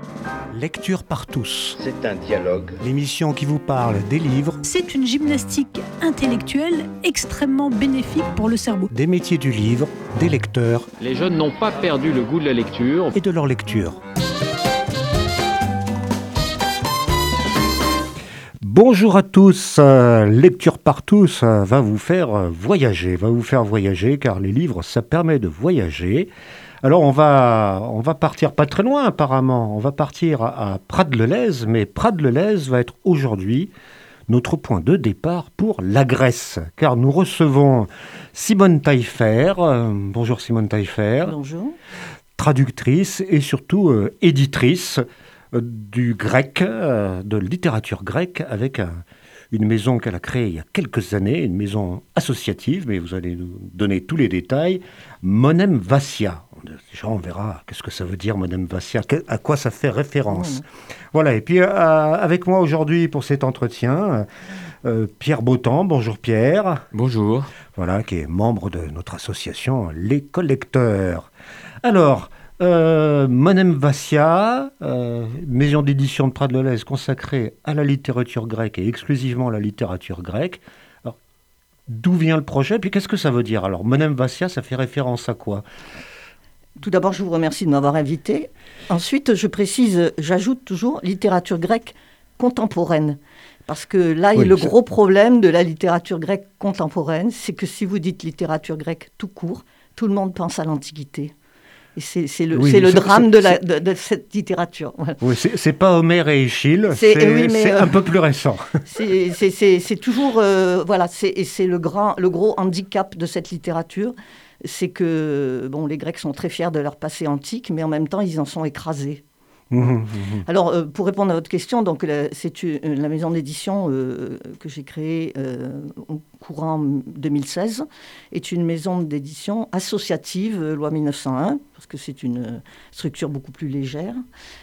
Lecture par tous. C'est un dialogue. L'émission qui vous parle des livres. C'est une gymnastique intellectuelle extrêmement bénéfique pour le cerveau. Des métiers du livre, des lecteurs. Les jeunes n'ont pas perdu le goût de la lecture. Et de leur lecture. Bonjour à tous, Lecture par tous va vous faire voyager, car les livres, ça permet de voyager. Alors on va partir pas très loin apparemment, on va partir à Prades-le-Lez, mais Prades-le-Lez va être aujourd'hui notre point de départ pour la Grèce, car nous recevons Simone Taillefer. Bonjour Simone Taillefer. Bonjour. Traductrice et surtout éditrice du grec, de littérature grecque, avec une maison qu'elle a créée il y a quelques années, une maison associative, mais vous allez nous donner tous les détails, Monem Vassia. Déjà, on verra qu'est-ce que ça veut dire, Monem Vassia, à quoi ça fait référence. Voilà, et puis avec moi aujourd'hui pour cet entretien, Pierre Bautan. Bonjour Pierre. Bonjour. Voilà, qui est membre de notre association Les Collecteurs. Alors, Monem Vassia, maison d'édition de Prades-le-Lez consacrée à la littérature grecque et exclusivement à la littérature grecque. Alors, d'où vient le projet? Puis qu'est-ce que ça veut dire? Alors, Monem Vassia, ça fait référence à quoi? Tout d'abord, je vous remercie de m'avoir invité. Ensuite, je précise, j'ajoute toujours littérature grecque contemporaine. Parce que là, le gros problème de la littérature grecque contemporaine, c'est que si vous dites littérature grecque tout court, tout le monde pense à l'Antiquité. Et c'est le drame de cette littérature. Voilà. Oui, c'est pas Homère et Échille, c'est un peu plus récent. C'est toujours... c'est le gros handicap de cette littérature. C'est que les Grecs sont très fiers de leur passé antique, mais en même temps, ils en sont écrasés. Alors, pour répondre à votre question, donc, c'est la maison d'édition que j'ai créée au courant 2016, est une maison d'édition associative, loi 1901, parce que c'est une structure beaucoup plus légère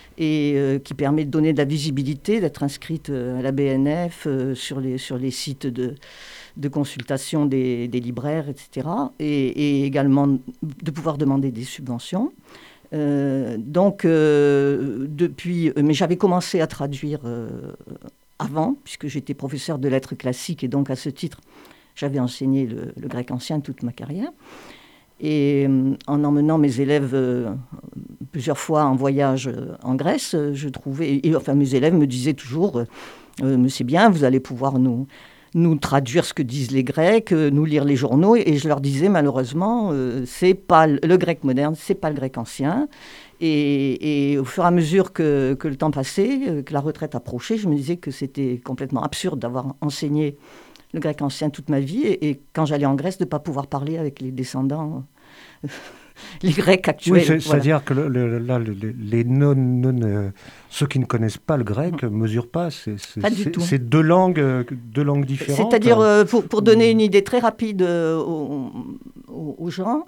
et qui permet de donner de la visibilité, d'être inscrite à la BNF, sur les sites de consultation des libraires, etc. Et également de pouvoir demander des subventions. Depuis, mais j'avais commencé à traduire avant, puisque j'étais professeur de lettres classiques, et donc à ce titre, j'avais enseigné le grec ancien toute ma carrière. Et en emmenant mes élèves plusieurs fois en voyage en Grèce, je trouvais, mes élèves me disaient toujours, mais c'est bien, vous allez pouvoir nous traduire ce que disent les Grecs, nous lire les journaux, et je leur disais malheureusement, c'est pas le grec moderne, c'est pas le grec ancien. Et au fur et à mesure que le temps passait, que la retraite approchait, je me disais que c'était complètement absurde d'avoir enseigné le grec ancien toute ma vie, et quand j'allais en Grèce, de ne pas pouvoir parler avec les descendants, les Grecs actuels. Oui, c'est-à-dire que ceux qui ne connaissent pas le grec ne mesurent pas. C'est deux langues différentes. C'est-à-dire, pour donner une idée très rapide aux gens,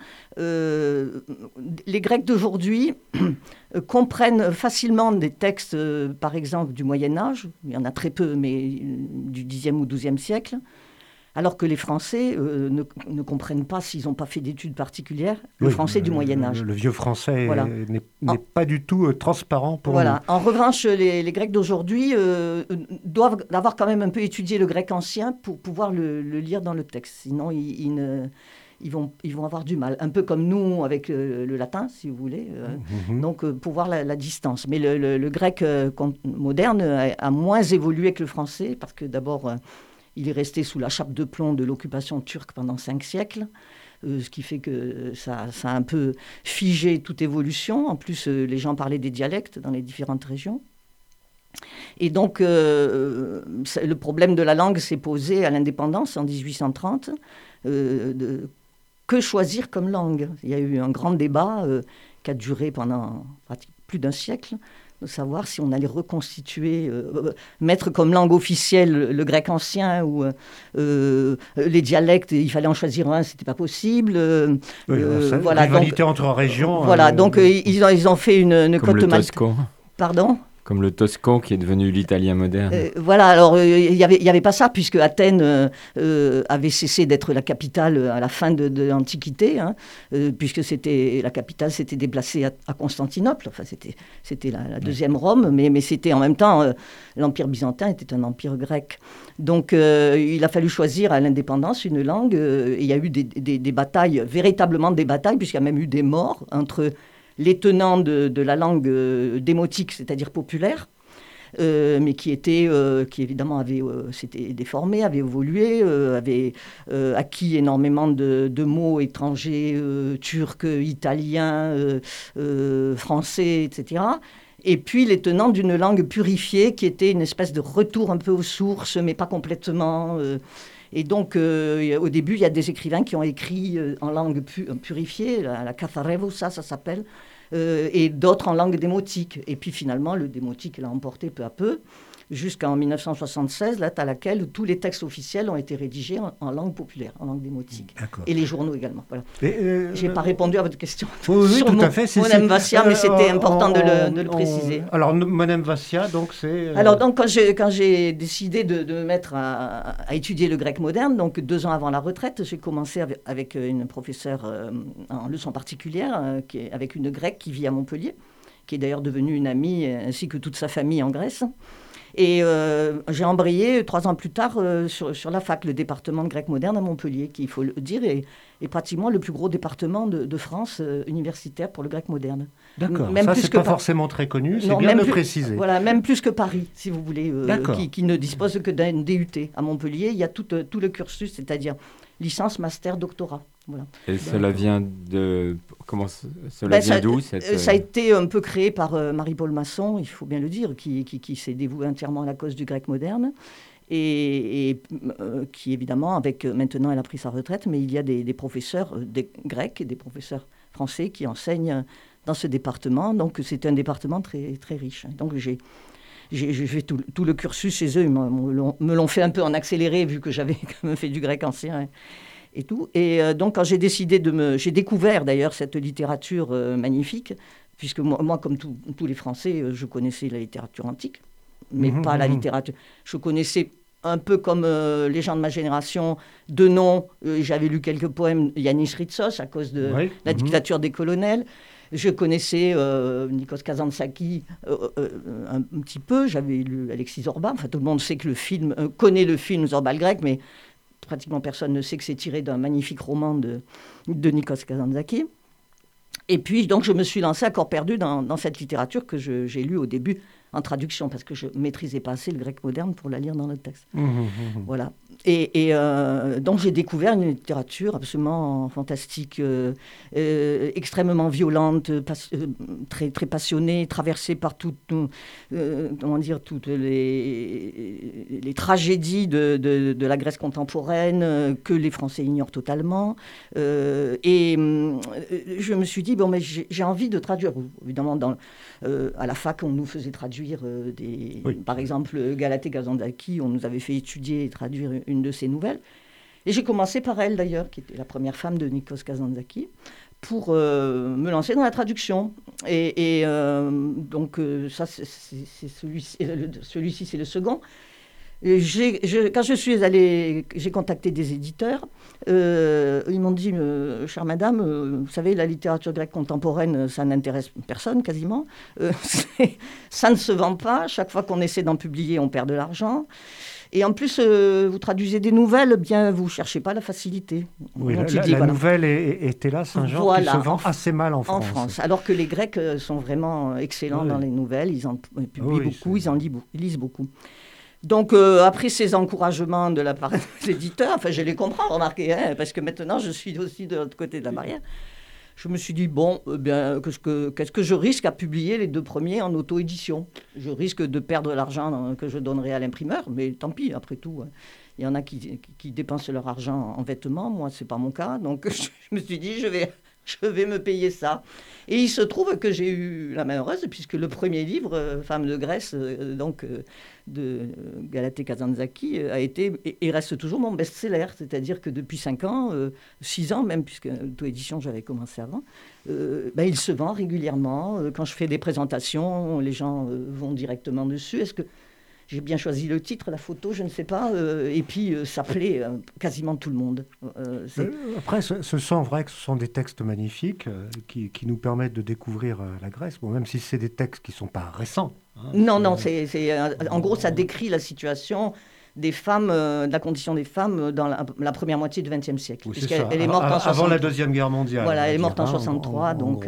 les Grecs d'aujourd'hui comprennent facilement des textes, par exemple, du Moyen-Âge. Il y en a très peu, mais du Xe ou XIIe siècle. Alors que les Français ne comprennent pas, s'ils n'ont pas fait d'études particulières, le français du Moyen-Âge. Le vieux français n'est pas du tout transparent pour nous. En revanche, les Grecs d'aujourd'hui doivent avoir quand même un peu étudié le grec ancien pour pouvoir le lire dans le texte. Sinon, ils vont avoir du mal. Un peu comme nous avec le latin, si vous voulez. Donc, pour voir la distance. Mais le grec moderne a moins évolué que le français, parce que d'abord... il est resté sous la chape de plomb de l'occupation turque pendant 5 siècles, ce qui fait que ça a un peu figé toute évolution. En plus, les gens parlaient des dialectes dans les différentes régions. Et donc, le problème de la langue s'est posé à l'indépendance en 1830. Que choisir comme langue? Il y a eu un grand débat qui a duré pendant plus d'un siècle, de savoir si on allait reconstituer, mettre comme langue officielle le grec ancien ou les dialectes, il fallait en choisir un, c'était pas possible. Rivalité entre régions. Donc ils ont fait une Comme cote le toscan. Pardon ? Comme le toscan qui est devenu l'italien moderne. Voilà, alors il y avait pas ça, puisque Athènes avait cessé d'être la capitale à la fin de l'Antiquité, hein, puisque la capitale s'était déplacée à Constantinople. Enfin, c'était la deuxième Rome, mais c'était en même temps, l'Empire byzantin était un empire grec. Donc il a fallu choisir à l'indépendance une langue, et il y a eu des batailles, véritablement des batailles, puisqu'il y a même eu des morts entre les tenants de la langue démotique, c'est-à-dire populaire, mais qui évidemment s'était déformé, avait évolué, avait acquis énormément de mots étrangers, turcs, italiens, français, etc. Et puis les tenants d'une langue purifiée qui était une espèce de retour un peu aux sources, mais pas complètement. Et donc, au début, il y a des écrivains qui ont écrit en langue purifiée, la Catharevosa, ça s'appelle, et d'autres en langue démotique. Et puis finalement, le démotique l'a emporté peu à peu, jusqu'en 1976, date à laquelle tous les textes officiels ont été rédigés en langue populaire, en langue démotique. D'accord. Et les journaux également. Voilà. Je n'ai pas répondu à votre question oui, sur tout à fait. Monem Vassia, mais c'était important de le préciser. Alors, Monem Vassia, donc c'est... Alors, donc, quand j'ai décidé de me mettre à étudier le grec moderne, donc 2 ans avant la retraite, j'ai commencé avec une professeure en leçon particulière, avec une grecque qui vit à Montpellier, qui est d'ailleurs devenue une amie, ainsi que toute sa famille en Grèce. Et j'ai embrayé 3 ans plus tard sur la fac, le département de grec moderne à Montpellier, qui, il faut le dire, est pratiquement le plus gros département de France universitaire pour le grec moderne. D'accord, même ça plus c'est que pas forcément très connu, c'est non, bien de le plus, préciser. Voilà, même plus que Paris, si vous voulez, qui ne dispose que d'un DUT. À Montpellier, il y a tout le cursus, c'est-à-dire licence, master, doctorat. Voilà. Et cela vient de... Comment cela vient d'où Ça a été un peu créé par Marie-Paul Masson, il faut bien le dire, qui s'est dévouée entièrement à la cause du grec moderne, et qui évidemment, maintenant elle a pris sa retraite, mais il y a des professeurs des grecs et des professeurs français qui enseignent dans ce département. Donc c'est un département très, très riche. Donc j'ai fait tout le cursus chez eux. Ils me l'ont fait un peu en accéléré, vu que j'avais quand même fait du grec ancien et tout. Et donc, quand j'ai décidé j'ai découvert d'ailleurs cette littérature magnifique, puisque moi comme tous les Français, je connaissais la littérature antique, mais pas la littérature. Je connaissais un peu comme les gens de ma génération, de nom. J'avais lu quelques poèmes Yanis Ritsos à cause de la dictature des colonels. Je connaissais Nikos Kazantzakis un petit peu. J'avais lu Alexis Zorba. Enfin, tout le monde sait que connaît le film Zorba le grec, mais pratiquement personne ne sait que c'est tiré d'un magnifique roman de Nikos Kazantzakis. Et puis, donc, je me suis lancée à corps perdu dans cette littérature que j'ai lue au début en traduction, parce que je ne maîtrisais pas assez le grec moderne pour la lire dans le texte. Voilà. Et donc, j'ai découvert une littérature absolument fantastique, extrêmement violente, très, très passionnée, traversée par toutes les tragédies de la Grèce contemporaine, que les Français ignorent totalement. Et je me suis dit, bon, mais j'ai envie de traduire. Évidemment, à la fac, on nous faisait traduire par exemple, Galatée Kazantzakis, on nous avait fait étudier et traduire une de ses nouvelles. Et j'ai commencé par elle, d'ailleurs, qui était la première femme de Nikos Kazantzakis, pour me lancer dans la traduction. Et donc, ça, c'est celui-ci, c'est le second. Quand je suis allée, j'ai contacté des éditeurs. Ils m'ont dit, chère madame, vous savez, la littérature grecque contemporaine, ça n'intéresse personne quasiment. Ça ne se vend pas. Chaque fois qu'on essaie d'en publier, on perd de l'argent. Et en plus, vous traduisez des nouvelles, bien, vous ne cherchez pas la facilité. Oui, la nouvelle est hélas un genre qui se vend assez mal en France. En France, alors que les Grecs sont vraiment excellents dans les nouvelles. Ils en publient beaucoup, ils lisent beaucoup. Donc, après ces encouragements de la part des éditeurs, enfin, je les comprends, remarquez, parce que maintenant, je suis aussi de l'autre côté de la barrière. Je me suis dit, bon, qu'est-ce que je risque à publier les 2 premiers en auto-édition ? Je risque de perdre l'argent que je donnerai à l'imprimeur, mais tant pis, après tout. Il y en a qui dépensent leur argent en vêtements, moi, ce n'est pas mon cas. Donc, je me suis dit, je vais je vais me payer ça. Et il se trouve que j'ai eu la main heureuse, puisque le premier livre, Femmes de Grèce, de Galatée Kazantzakis, a été et reste toujours mon best-seller. C'est-à-dire que depuis 5 ans, 6 ans même, puisque l'auto-édition, j'avais commencé avant, il se vend régulièrement. Quand je fais des présentations, les gens vont directement dessus. Est-ce que j'ai bien choisi le titre, la photo, je ne sais pas. Et puis, ça plaît quasiment tout le monde. Après, ce sont vrai que ce sont des textes magnifiques qui nous permettent de découvrir la Grèce, bon, même si c'est des textes qui ne sont pas récents. Hein, non, en gros, ça décrit la situation des femmes, de la condition des femmes dans la première moitié du XXe siècle. Oui, elle est morte en 63. Avant la Deuxième Guerre mondiale. Voilà, elle est morte en 63. Donc,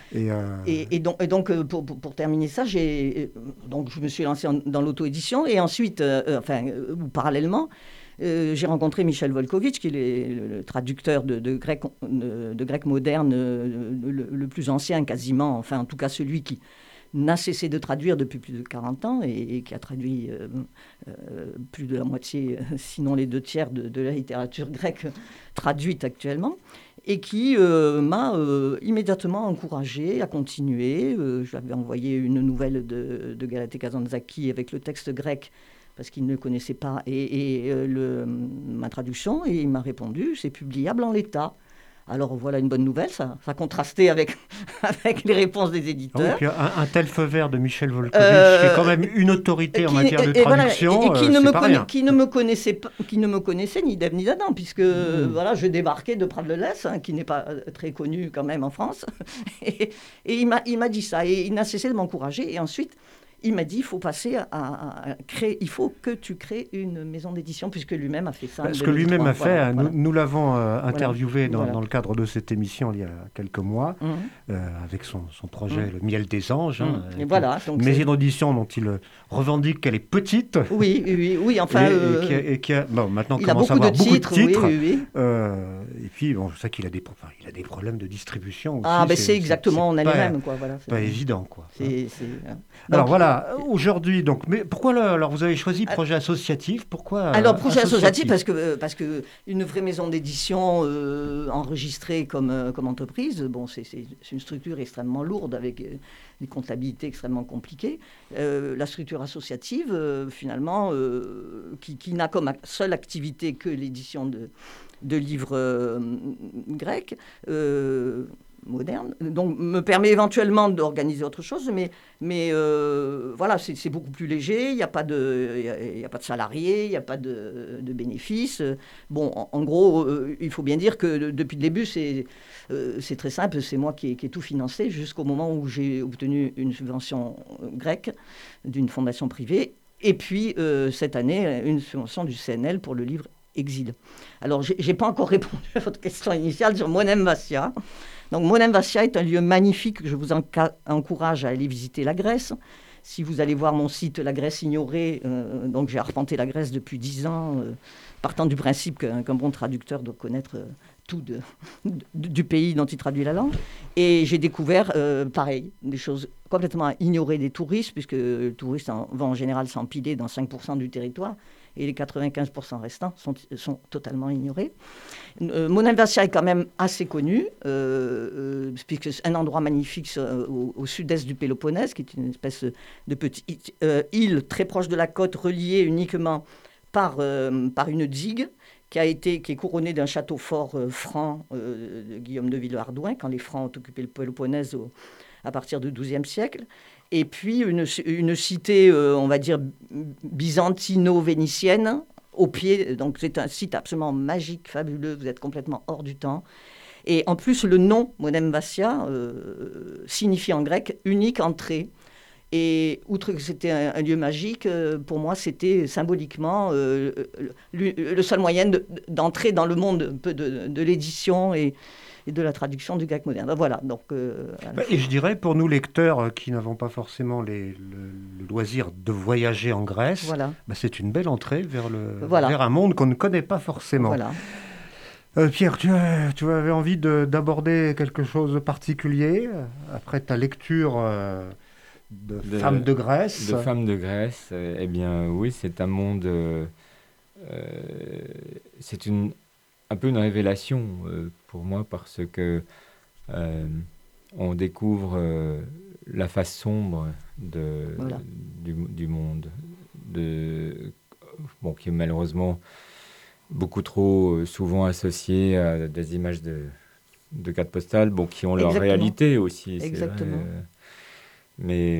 et donc pour terminer ça, donc je me suis lancé dans l'auto-édition. Et ensuite, parallèlement, j'ai rencontré Michel Volkovitch, qui est le traducteur de grec moderne le plus ancien quasiment, enfin en tout cas celui qui n'a cessé de traduire depuis plus de 40 ans et qui a traduit plus de la moitié, sinon les 2/3 de la littérature grecque traduite actuellement, et qui m'a immédiatement encouragé à continuer. J'avais envoyé une nouvelle de Galatée Kazantzakis avec le texte grec, parce qu'il ne connaissait pas, ma traduction, et il m'a répondu, c'est publiable en l'état. Alors voilà une bonne nouvelle, ça contrastait avec les réponses des éditeurs. Et puis un tel feu vert de Michel Volkovitch, qui est quand même une autorité en matière de traduction, et qui ne me connaissait pas. Qui ne me connaissait ni d'Ève ni d'Adam, puisque je débarquais de Prades-le-Lez, qui n'est pas très connu quand même en France. Et il m'a dit ça, et il n'a cessé de m'encourager. Et ensuite, il m'a dit, il faut passer à créer, il faut que tu crées une maison d'édition, puisque lui-même a fait ça. Ce que lui-même a fait, nous l'avons interviewé dans le cadre de cette émission il y a quelques mois, avec son projet Le Miel des Anges. Et voilà. Une maison d'édition dont il revendique qu'elle est petite. Oui, enfin... Et qui a maintenant il commence à avoir beaucoup de titres. Oui. Et puis, je sais qu'il a des problèmes de distribution aussi. C'est exactement, on a les mêmes. C'est pas évident, quoi. Alors voilà, aujourd'hui, mais pourquoi alors vous avez choisi projet associatif? Pourquoi Alors projet associatif parce que une vraie maison d'édition enregistrée comme entreprise, c'est une structure extrêmement lourde avec des comptabilités extrêmement compliquées. La structure associative, finalement, qui n'a comme seule activité que l'édition de livres grecs. Moderne, donc me permet éventuellement d'organiser autre chose, mais voilà, c'est beaucoup plus léger, il n'y a pas de salariés, il n'y a pas de bénéfices. Bon, en gros, il faut bien dire que depuis le début, c'est très simple, c'est moi qui ai tout financé jusqu'au moment où j'ai obtenu une subvention grecque d'une fondation privée, et puis cette année, une subvention du CNL pour le livre Exil. Alors, j'ai pas encore répondu à votre question initiale sur Monem Vassia. Donc, Monem Vassia est un lieu magnifique. Je vous encourage à aller visiter la Grèce. Si vous allez voir mon site La Grèce ignorée, donc j'ai arpenté la Grèce depuis 10 ans, partant du principe qu'un bon traducteur doit connaître tout du pays dont il traduit la langue. Et j'ai découvert, pareil, des choses complètement ignorées des touristes, puisque les touristes vont en général s'empiler dans 5% du territoire. Et les 95% restants sont totalement ignorés. Monem Vassia est quand même assez connu, puisque c'est un endroit magnifique au sud-est du Péloponnèse, qui est une espèce de petite île très proche de la côte, reliée uniquement par une digue, qui est couronnée d'un château fort franc de Guillaume de Villehardouin, quand les Francs ont occupé le Péloponnèse à partir du XIIe siècle. Et puis une cité, on va dire, byzantino-vénitienne, au pied. Donc c'est un site absolument magique, fabuleux, vous êtes complètement hors du temps. Et en plus, le nom Monem Vassia signifie en grec « unique entrée ». Et outre que c'était un lieu magique, pour moi, c'était symboliquement le seul moyen d'entrer dans le monde un peu de l'édition et de la traduction du grec moderne. Voilà. Donc, et je dirais, pour nous lecteurs qui n'avons pas forcément le loisir de voyager en Grèce, voilà. C'est une belle entrée vers un monde qu'on ne connaît pas forcément. Voilà. Pierre, tu avais envie d'aborder quelque chose de particulier après ta lecture de Femmes de Grèce. De Femmes de Grèce, eh bien oui, c'est un monde... c'est un peu une révélation pour moi, parce que on découvre la face sombre du monde, qui est malheureusement beaucoup trop souvent associée à des images de cartes postales, qui ont leur réalité aussi. Exactement. C'est vrai, mais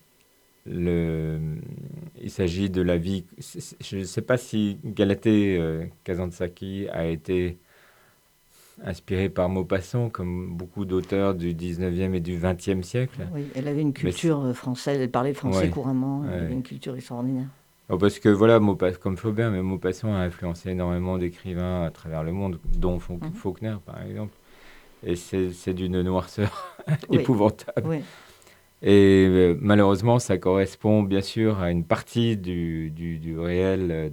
il s'agit de la vie. Je ne sais pas si Galatée Kazantzakis a été inspirée par Maupassant, comme beaucoup d'auteurs du 19e et du 20e siècle. Oui, elle avait une culture française, elle parlait français couramment, elle avait une culture extraordinaire. Parce que voilà, comme Flaubert, mais Maupassant a influencé énormément d'écrivains à travers le monde, dont Faulkner par exemple. Et c'est d'une noirceur épouvantable. Oui. Et malheureusement, ça correspond bien sûr à une partie du réel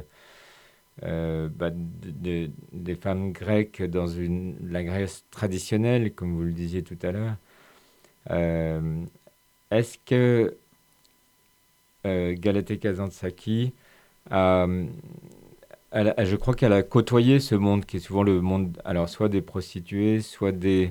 des femmes grecques dans la Grèce traditionnelle, comme vous le disiez tout à l'heure. Est-ce que Galatée Kazantzakis je crois qu'elle a côtoyé ce monde qui est souvent le monde, alors soit des prostituées, soit des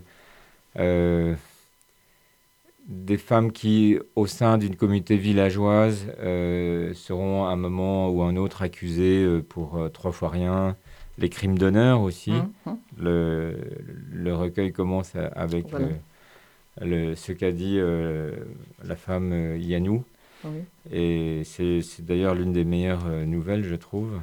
femmes qui, au sein d'une communauté villageoise, seront à un moment ou un autre accusées pour 3 fois rien. Les crimes d'honneur aussi. Le recueil commence avec ce qu'a dit la femme Yanou. Oui. Et c'est d'ailleurs l'une des meilleures nouvelles, je trouve.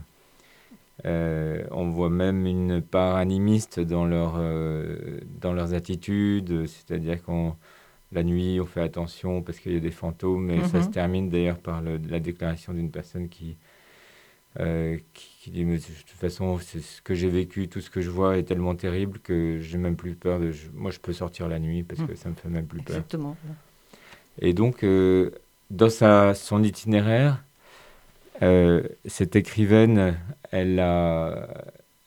On voit même une part animiste dans leurs attitudes, c'est-à-dire la nuit, on fait attention parce qu'il y a des fantômes, et ça se termine d'ailleurs par la déclaration d'une personne qui dit « Mais de toute façon, c'est ce que j'ai vécu, tout ce que je vois est tellement terrible que j'ai même plus peur. Moi, je peux sortir la nuit parce que ça me fait même plus peur. » Exactement. Et donc, dans son itinéraire, cette écrivaine, elle a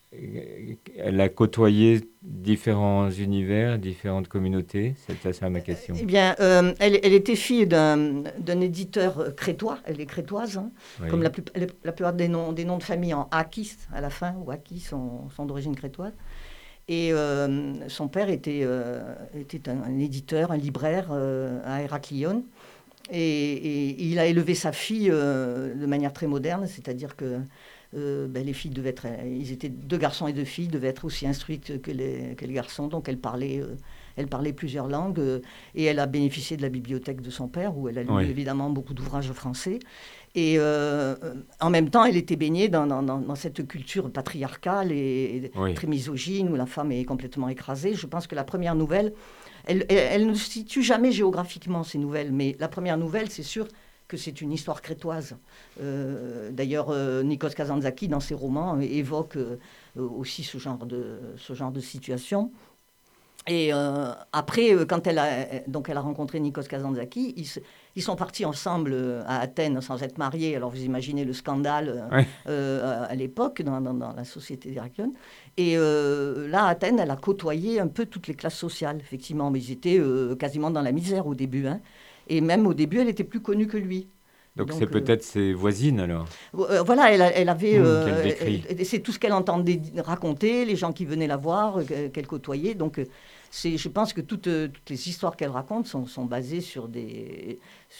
côtoyé différents univers, différentes communautés. C'est ça ma question. Eh bien, elle était fille d'un éditeur crétois. Elle est crétoise, comme la plupart des noms de famille en Akis à la fin, ou Akis sont d'origine crétoise. Et son père était un éditeur, un libraire à Héraclion. Et il a élevé sa fille de manière très moderne, c'est-à-dire que les filles devaient être, ils étaient 2 garçons et 2 filles, devaient être aussi instruites que les garçons, donc elle parlait plusieurs langues, et elle a bénéficié de la bibliothèque de son père, où elle a lu évidemment beaucoup d'ouvrages français. Et en même temps, elle était baignée dans cette culture patriarcale et très misogyne, où la femme est complètement écrasée. Je pense que la première nouvelle, elle ne se situe jamais géographiquement, ces nouvelles, mais la première nouvelle, c'est sûr que c'est une histoire crétoise. D'ailleurs, Nikos Kazantzakis, dans ses romans, évoque aussi ce genre de situation. Et après, quand elle a rencontré Nikos Kazantzakis, ils sont partis ensemble à Athènes sans être mariés. Alors vous imaginez le scandale à l'époque dans la société d'Héraclion. Et là, à Athènes, elle a côtoyé un peu toutes les classes sociales, effectivement. Mais ils étaient quasiment dans la misère au début. Et même au début, elle était plus connue que lui. Donc c'est peut-être ses voisines alors. Voilà, elle avait. C'est tout ce qu'elle entendait raconter, les gens qui venaient la voir, qu'elle côtoyait. Donc je pense que toutes les histoires qu'elle raconte sont basées sur des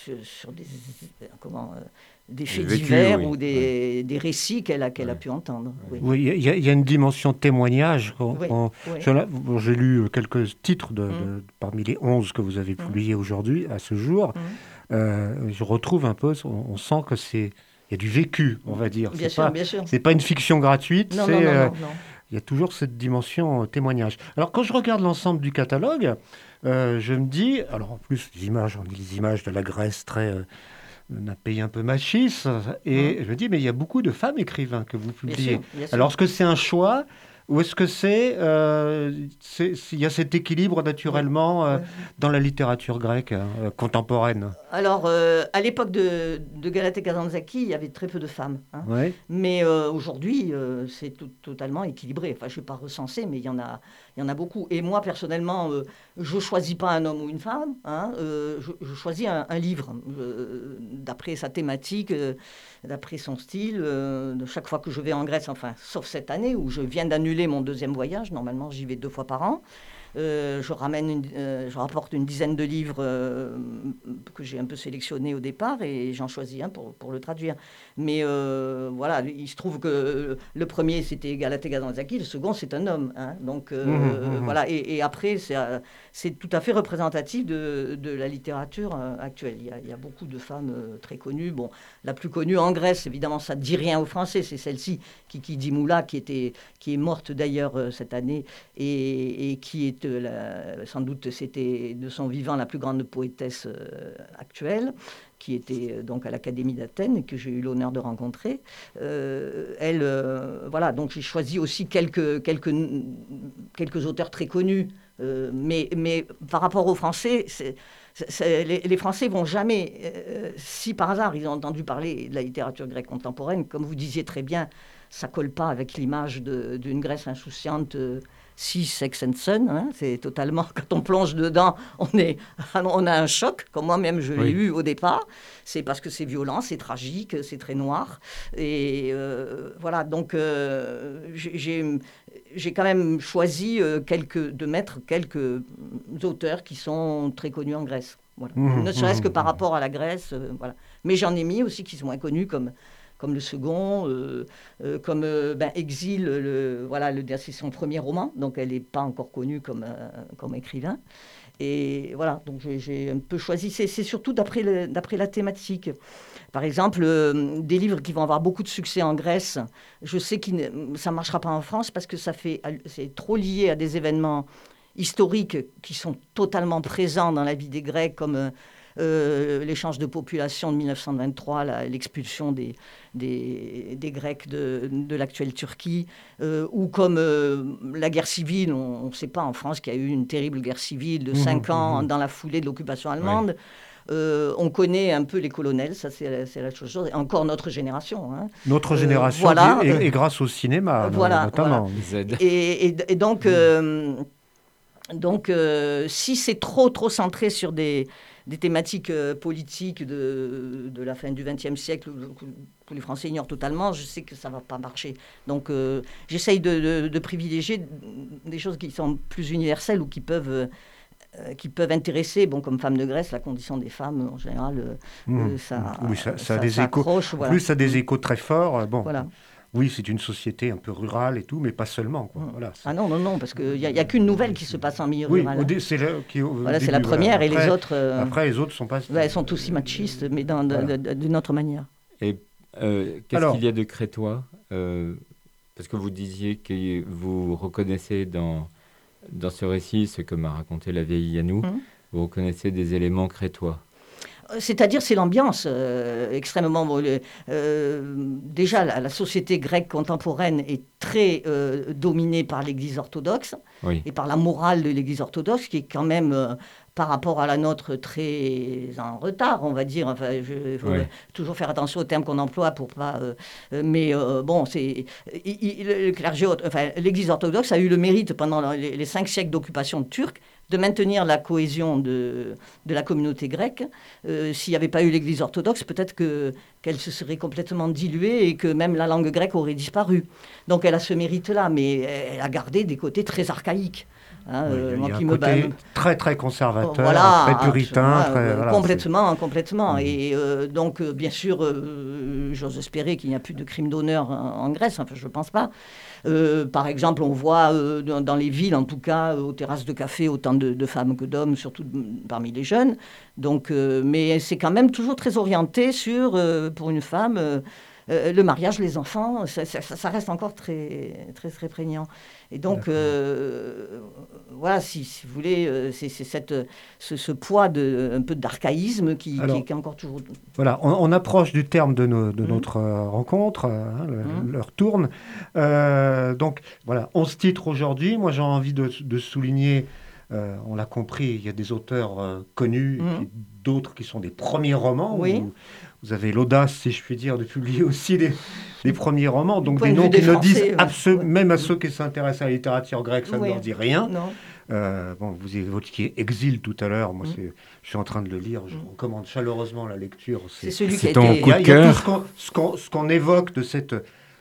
faits divers ou des récits qu'elle a pu entendre. Oui, il y a une dimension témoignage. J'ai lu quelques titres parmi les 11 que vous avez publiés aujourd'hui, à ce jour. Je retrouve un peu, on sent que il y a du vécu, on va dire. Bien sûr. C'est pas une fiction gratuite. Non. Il y a toujours cette dimension témoignage. Alors, quand je regarde l'ensemble du catalogue, je me dis... Alors, en plus, les images de la Grèce d'un pays un peu machiste. Et je me dis, mais il y a beaucoup de femmes écrivains que vous publiez. Bien sûr. Alors, est-ce que c'est un choix ou est-ce que il y a cet équilibre naturellement dans la littérature grecque contemporaine? Alors, à l'époque de Galatée Kazantzakis, il y avait très peu de femmes. Mais aujourd'hui, c'est totalement équilibré. Enfin, je ne vais pas recenser, mais il y en a beaucoup. Et moi, personnellement, je ne choisis pas un homme ou une femme. Je choisis un livre d'après sa thématique, d'après son style. Chaque fois que je vais en Grèce, enfin, sauf cette année où je viens d'annuler mon 2e voyage. Normalement, j'y vais 2 fois par an. Je rapporte une dizaine de livres que j'ai un peu sélectionnés au départ et j'en choisis un pour le traduire. Mais voilà, il se trouve que le premier, c'était Galate Ganzaki, le second, c'est un homme. Hein. Donc voilà, et après, c'est tout à fait représentatif de la littérature actuelle. Il y a beaucoup de femmes très connues. Bon, la plus connue en Grèce, évidemment, ça ne dit rien aux Français, c'est celle-ci, Kiki Dimoula, qui est morte d'ailleurs cette année et qui est sans doute, c'était de son vivant la plus grande poétesse actuelle, qui était donc à l'Académie d'Athènes et que j'ai eu l'honneur de rencontrer. Voilà, donc j'ai choisi aussi quelques auteurs très connus, mais par rapport aux Français, les Français vont jamais, si par hasard ils ont entendu parler de la littérature grecque contemporaine, comme vous disiez très bien, ça colle pas avec l'image d'une Grèce insouciante, Sea, Sex and Sun. Hein, c'est totalement, quand on plonge dedans, on a un choc, comme moi-même je l'ai eu au départ. C'est parce que c'est violent, c'est tragique, c'est très noir. Et voilà, donc j'ai quand même choisi de mettre quelques auteurs qui sont très connus en Grèce. Voilà. Ne serait-ce que par rapport à la Grèce. Voilà. Mais j'en ai mis aussi qui sont moins connus, comme le second, comme Exil, c'est son premier roman, donc elle n'est pas encore connue comme écrivain. Et voilà, donc j'ai un peu choisi, c'est surtout d'après la thématique. Par exemple, des livres qui vont avoir beaucoup de succès en Grèce, je sais que ça ne marchera pas en France parce que c'est trop lié à des événements historiques qui sont totalement présents dans la vie des Grecs, comme l'échange de population de 1923, l'expulsion des Grecs de l'actuelle Turquie, ou comme la guerre civile. On ne sait pas en France qu'il y a eu une terrible guerre civile de 5 ans dans la foulée de l'occupation allemande. On connaît un peu les colonels, ça c'est la chose. Et encore notre génération. Hein. Notre génération, voilà. et grâce au cinéma, notamment. Voilà. Et donc, si c'est trop centré sur des thématiques politiques de la fin du XXe siècle que les Français ignorent totalement, je sais que ça ne va pas marcher. Donc j'essaye de privilégier des choses qui sont plus universelles ou qui peuvent intéresser, comme femme de Grèce, la condition des femmes, en général, ça a des échos. Voilà. En plus, ça a des échos très forts. Voilà. Oui, c'est une société un peu rurale et tout, mais pas seulement. Quoi. Voilà, ah non, parce qu'il n'y a qu'une nouvelle qui se passe en milieu rural. Oui, c'est la première, après, et les autres... après, les autres sont pas... elles sont aussi machistes, mais d'une autre manière. Et qu'est-ce qu'il y a de crétois parce que vous disiez que vous reconnaissez dans ce récit, ce que m'a raconté la vieille Yannou, vous reconnaissez des éléments crétois. C'est-à-dire, c'est l'ambiance extrêmement... déjà, la société grecque contemporaine est très dominée par l'Église orthodoxe et par la morale de l'Église orthodoxe, qui est quand même, par rapport à la nôtre, très en retard, on va dire. Enfin, il faut toujours faire attention aux termes qu'on emploie pour pas... le clergé, l'Église orthodoxe a eu le mérite, pendant les 5 siècles d'occupation turque, de maintenir la cohésion de la communauté grecque. S'il n'y avait pas eu l'Église orthodoxe, peut-être qu'elle se serait complètement diluée et que même la langue grecque aurait disparu. Donc elle a ce mérite-là, mais elle a gardé des côtés très archaïques. Hein, il y a un côté très très conservateur, très puritain. Complètement. Et donc, bien sûr, j'ose espérer qu'il n'y a plus de crimes d'honneur en Grèce, enfin je ne pense pas. Par exemple, on voit dans les villes, en tout cas, aux terrasses de café, autant de femmes que d'hommes, surtout parmi les jeunes. Donc, mais c'est quand même toujours très orienté sur, pour une femme, le mariage, les enfants, ça reste encore très, très, très prégnant. Et donc, voilà, si vous voulez, c'est ce poids un peu d'archaïsme qui est encore toujours... Voilà, on approche du terme de notre rencontre, l'heure tourne. Donc, voilà, 11 titres aujourd'hui. Moi, j'ai envie de souligner, on l'a compris, il y a des auteurs connus, d'autres qui sont des premiers romans. Oui. Vous avez l'audace, si je puis dire, de publier aussi les premiers romans. Donc des noms qui ne disent même à ceux qui s'intéressent à la littérature grecque, ça ne leur dit rien. Vous évoquiez Exil tout à l'heure. Moi, je suis en train de le lire. Je recommande chaleureusement la lecture. C'est celui qui a ton été... coup de cœur. Ce qu'on évoque de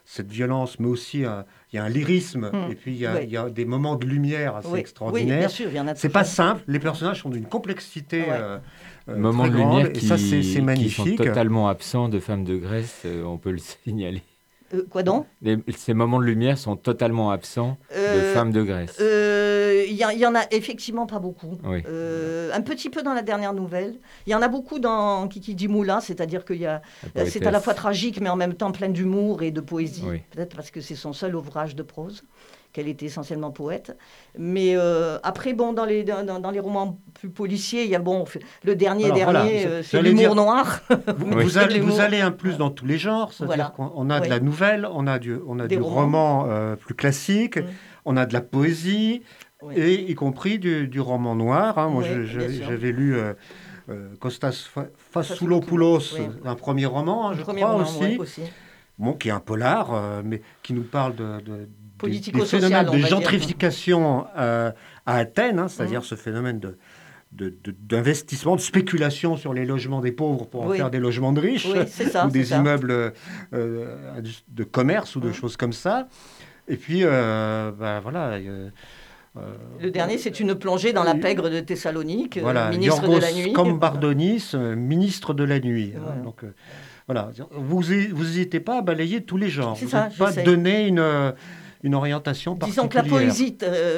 cette violence, mais aussi il y a un lyrisme, et puis il y a des moments de lumière assez extraordinaires. Oui, bien sûr, il y en a. C'est pas simple, les personnages sont d'une complexité moments très de grande, lumière et ça c'est magnifique. qui sont totalement absents de Femmes de Grèce, on peut le signaler. Quoi donc ? Ces moments de lumière sont totalement absents de Femmes de Grèce. Il y en a effectivement pas beaucoup. Oui. Un petit peu dans la dernière nouvelle. Il y en a beaucoup dans Kiki Dimoula, c'est-à-dire que c'est à la fois tragique, mais en même temps plein d'humour et de poésie. Oui. Peut-être parce que c'est son seul ouvrage de prose, qu'elle était essentiellement poète. Mais après, dans les romans plus policiers, il y a le dernier, c'est l'humour noir. Vous allez un plus dans tous les genres, c'est-à-dire qu'on a de la nouvelle, on a du roman plus classique, on a de la poésie, et y compris du roman noir. Moi, j'avais lu Kostas Fasoulopoulos, un premier roman, je crois aussi. Bon, qui est un polar, mais qui nous parle des phénomènes de gentrification à Athènes, c'est-à-dire ce phénomène d'investissement, de spéculation sur les logements des pauvres pour en faire des logements de riches, ou des immeubles de commerce ou de choses comme ça. Et puis, voilà... le dernier, c'est une plongée dans la pègre de Thessalonique, ministre Yorgos de la nuit. Kambardonis, ministre de la nuit. Donc, voilà. Vous n'hésitez pas à balayer tous les genres. Vous n'êtes pas donné une orientation particulière. Disons que la poésie,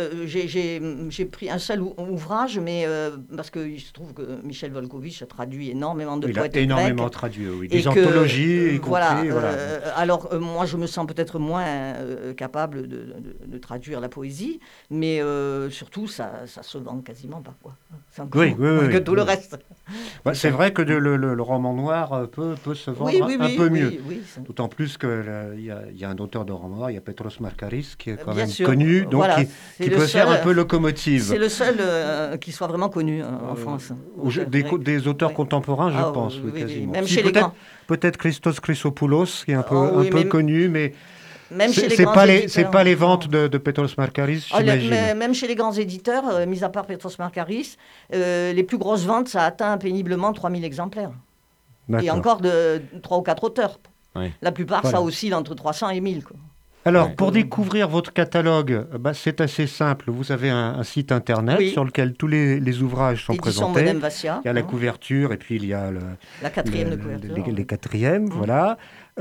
j'ai pris un seul ouvrage, mais parce qu'il se trouve que Michel Volkovitch a traduit énormément de poètes grecs. Il a énormément traduit, des anthologies, y compris. Alors, moi, je me sens peut-être moins capable de traduire la poésie, mais surtout, ça se vend quasiment pas, quoi. C'est encore que tout le reste. C'est vrai que le roman noir peut se vendre un peu mieux. D'autant plus qu'il y a un auteur de roman noir, il y a Petros Markaris, qui est quand même connu, donc qui peut faire un peu locomotive. C'est le seul qui soit vraiment connu en France. Des auteurs contemporains, je pense, quasiment. Même chez les grands. Peut-être Christos Chrysopoulos, qui est un peu connu, mais même chez c'est pas les ventes de Petros Markaris, j'imagine. Même chez les grands éditeurs, mis à part Petros Markaris, les plus grosses ventes, ça atteint péniblement 3000 exemplaires. D'accord. Et encore de 3 ou 4 auteurs. Oui. La plupart, ça oscille entre 300 et 1000, quoi. Alors, pour découvrir votre catalogue, c'est assez simple. Vous avez un site internet sur lequel tous les ouvrages sont présentés. Modem Vassia. Il y a la couverture et puis il y a la quatrième de couverture. Les quatrièmes, voilà.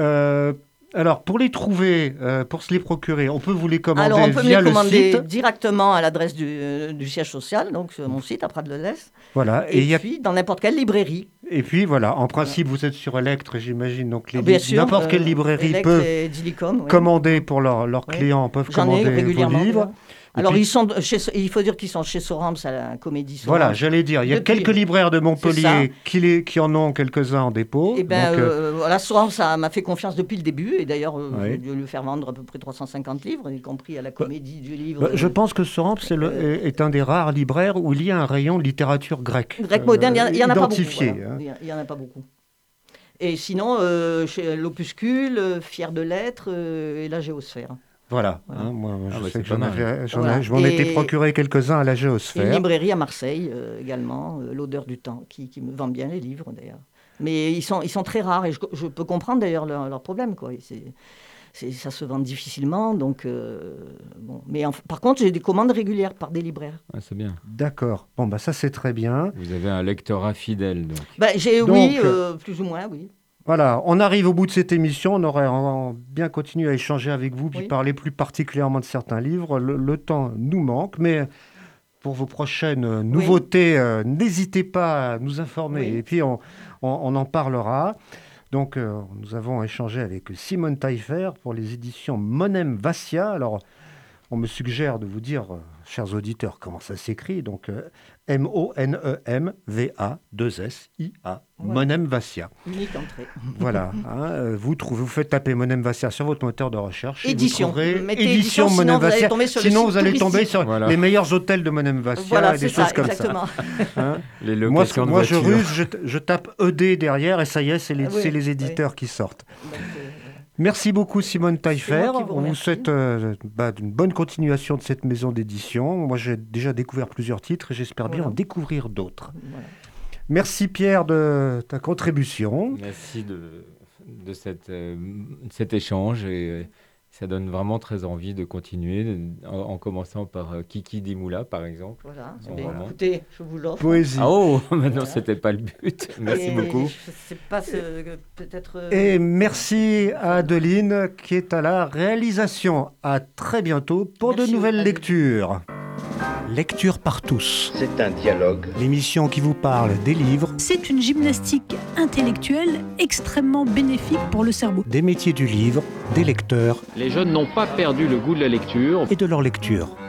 Alors, pour les trouver, pour se les procurer, on peut vous les commander via le site. Alors, on peut me les commander directement à l'adresse du siège social, donc sur mon site, à Prades-de-Lez. Voilà. Et puis, dans n'importe quelle librairie. Et puis, voilà, en principe, vous êtes sur Electre, j'imagine, donc n'importe quelle librairie peut commander pour leurs clients, peuvent commander vos livres. Alors, il faut dire qu'ils sont chez Sorams, à la Comédie Sorams. Voilà, j'allais dire, il y a quelques libraires de Montpellier qui en ont quelques-uns en dépôt. Et Sorams, ça m'a fait confiance depuis le début, et d'ailleurs, j'ai dû lui faire vendre à peu près 350 livres, y compris à la Comédie du livre. Je pense que Sorams est un des rares libraires où il y a un rayon littérature grecque. Grec moderne, il n'y en a pas beaucoup. Il n'y en a pas beaucoup. Et sinon, chez l'Opuscule, Fier de l'être et la Géosphère. Voilà. Moi, je sais que je m'en étais procuré quelques-uns à la Géosphère. Une librairie à Marseille également, L'Odeur du Temps, qui me vend bien les livres d'ailleurs. Mais ils sont très rares et je peux comprendre d'ailleurs leur problème, quoi. Ça se vend difficilement, donc bon. Mais par contre, j'ai des commandes régulières par des libraires. Ah, c'est bien. D'accord. Bon, ça c'est très bien. Vous avez un lectorat fidèle, donc. Plus ou moins, oui. Voilà, on arrive au bout de cette émission. On aurait bien continué à échanger avec vous, puis parler plus particulièrement de certains livres. Le temps nous manque, mais pour vos prochaines nouveautés, n'hésitez pas à nous informer, et puis on en parlera. Donc, nous avons échangé avec Simone Taillefer pour les éditions Monem Vassia. Alors, on me suggère de vous dire, chers auditeurs, comment ça s'écrit. Donc, M-O-N-E-M-V-A-2-S-I-A, Monem Vassia. Unique entrée. Voilà. Vous faites taper Monem Vassia sur votre moteur de recherche. Édition. Édition Monem Vassia. Sinon, vous allez tomber sur les meilleurs hôtels de Monem Vassia et des choses comme exactement. Ça. Les locations moi je ruse, je tape ED derrière et ça y est, c'est les éditeurs qui sortent. Merci beaucoup Simone Taillefer. On vous souhaite une bonne continuation de cette maison d'édition. Moi j'ai déjà découvert plusieurs titres et j'espère bien en découvrir d'autres. Voilà. Merci Pierre de ta contribution. Merci de cet échange et ça donne vraiment très envie de continuer, en commençant par Kiki Dimoula, par exemple. Voilà. Écoutez, je vous l'offre. Poésie. Ah oh, maintenant c'était pas le but. Merci beaucoup. Je sais pas, peut-être. Et merci à Adeline qui est à la réalisation. À très bientôt pour de nouvelles lectures. Lecture par tous. C'est un dialogue. L'émission qui vous parle des livres, C'est une gymnastique intellectuelle extrêmement bénéfique pour le cerveau. des métiers du livre, des lecteurs Les jeunes n'ont pas perdu le goût de la lecture. et de leur lecture.